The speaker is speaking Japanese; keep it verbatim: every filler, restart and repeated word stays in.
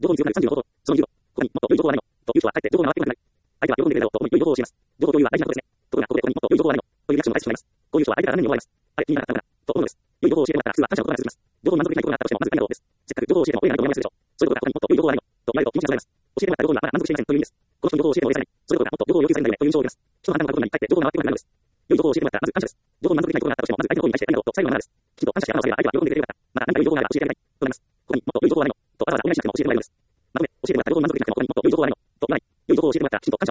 情報に強くなるさんじゅうの方法。そのにじゅうご、ここにもっと良い情報はないの。という人は、かえって情報が回ってこなくなる。相手は喜んでくれるだろうと思い良い情報を教えます。情報共有は大事なことですね。ところが、ここでここにもっと良い情報はないの。というリアクションを返してしまいます。こういう人は相手から何に思われます。あれ、気にならなかったのかな。と思うのです。良い情報を教えてもらったら、普通は感謝の言葉が続きます。情報に満足できないことがあったとしても、まずいないだろうです。せっかく情報を教えても、おいらないと思いますでしょう。そういうことが、ここにもっと良い情報はないの。と言われると気持ちが流れます。教えてもらった情報にはまだ満足していません。という意味です。この人に情報を教えても応援されない。そういうことが、もっと情報を要求されるんだよね。という印象を受けます。人の判断が悪いことに、かえって情報が回ってこなくなるのです。良い情報を教えてもらったら、まず感謝です。情報に満足できないことがあったとしても、まず相手の方に対してありがとうと最後のななです。きちんと感謝してあなたをすれば、相手は喜んでくれるよかった。また何か良い情報があれば教えてあげたい。となります。ここにもっと良い情報はないの。とわざわざお願いしなくても教えてもらえるのです。まとめ、教えてもらった情報に満足できなくても、ここにもっと良い情報はないの。と言わない。良い情報を教えてもらったら、きちんと感謝